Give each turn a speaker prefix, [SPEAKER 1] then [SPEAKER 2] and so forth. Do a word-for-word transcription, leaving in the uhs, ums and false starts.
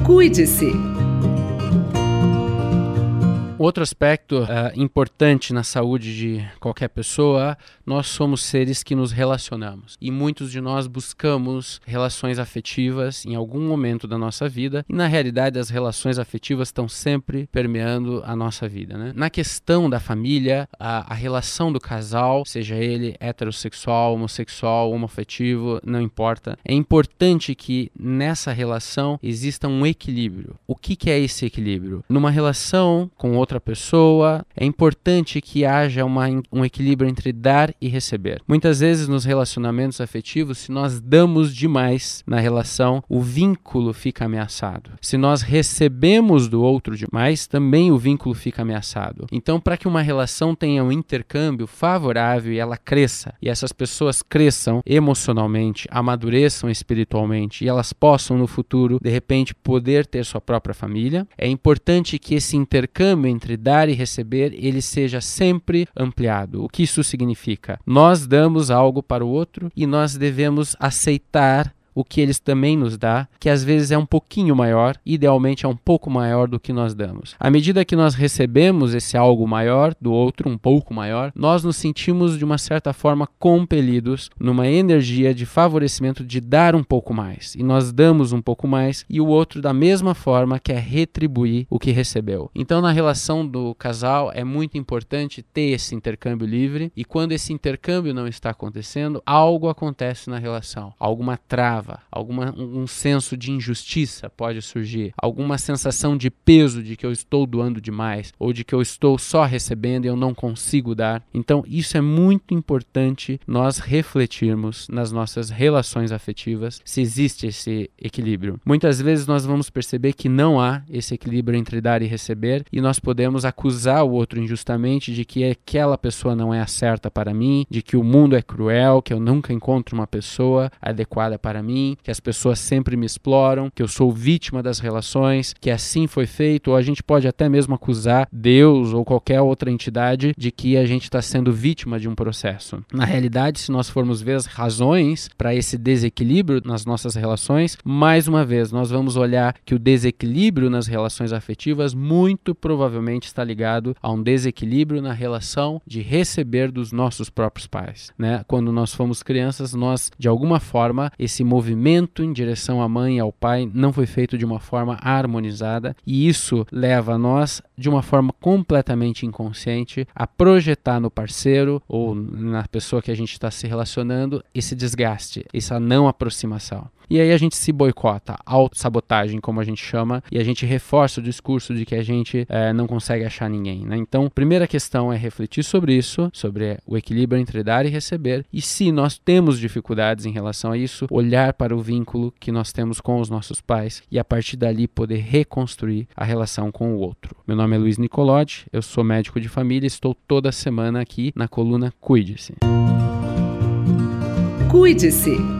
[SPEAKER 1] Cuide-se.
[SPEAKER 2] Outro aspecto uh, importante na saúde de qualquer pessoa, nós somos seres que nos relacionamos. E muitos de nós buscamos relações afetivas em algum momento da nossa vida. E na realidade as relações afetivas estão sempre permeando a nossa vida, né? Na questão da família, a, a relação do casal, seja ele heterossexual, homossexual, homoafetivo, não importa. É importante que nessa relação exista um equilíbrio. O que, que é esse equilíbrio? Numa relação com outra outra pessoa, é importante que haja uma, um equilíbrio entre dar e receber. Muitas vezes nos relacionamentos afetivos, se nós damos demais na relação, o vínculo fica ameaçado. Se nós recebemos do outro demais, também o vínculo fica ameaçado. Então, para que uma relação tenha um intercâmbio favorável e ela cresça, e essas pessoas cresçam emocionalmente, amadureçam espiritualmente, e elas possam no futuro, de repente, poder ter sua própria família, é importante que esse intercâmbio entre dar e receber, ele seja sempre ampliado. O que isso significa? Nós damos algo para o outro e nós devemos aceitar o que eles também nos dá, que às vezes é um pouquinho maior, idealmente é um pouco maior do que nós damos. À medida que nós recebemos esse algo maior do outro, um pouco maior, nós nos sentimos de uma certa forma compelidos numa energia de favorecimento de dar um pouco mais. E nós damos um pouco mais e o outro da mesma forma quer retribuir o que recebeu. Então na relação do casal é muito importante ter esse intercâmbio livre e quando esse intercâmbio não está acontecendo, algo acontece na relação, alguma trava, alguma, um senso de injustiça pode surgir, alguma sensação de peso de que eu estou doando demais ou de que eu estou só recebendo e eu não consigo dar. Então isso é muito importante nós refletirmos nas nossas relações afetivas se existe esse equilíbrio. Muitas vezes nós vamos perceber que não há esse equilíbrio entre dar e receber e nós podemos acusar o outro injustamente de que aquela pessoa não é a certa para mim, de que o mundo é cruel, que eu nunca encontro uma pessoa adequada para mim, que as pessoas sempre me exploram, que eu sou vítima das relações, que assim foi feito, ou a gente pode até mesmo acusar Deus ou qualquer outra entidade de que a gente está sendo vítima de um processo. Na realidade, se nós formos ver as razões para esse desequilíbrio nas nossas relações, mais uma vez, nós vamos olhar que o desequilíbrio nas relações afetivas muito provavelmente está ligado a um desequilíbrio na relação de receber dos nossos próprios pais, né? Quando nós fomos crianças, nós, de alguma forma, esse movimento em direção à mãe e ao pai não foi feito de uma forma harmonizada e isso leva a nós, de uma forma completamente inconsciente, a projetar no parceiro ou na pessoa que a gente está se relacionando esse desgaste, essa não aproximação. E aí a gente se boicota, autossabotagem, como a gente chama, e a gente reforça o discurso de que a gente é, não consegue achar ninguém, né? Então, a primeira questão é refletir sobre isso, sobre o equilíbrio entre dar e receber, e se nós temos dificuldades em relação a isso, olhar para o vínculo que nós temos com os nossos pais e a partir dali poder reconstruir a relação com o outro. Meu nome é Luiz Nicolotti, eu sou médico de família e estou toda semana aqui na coluna Cuide-se.
[SPEAKER 1] Cuide-se.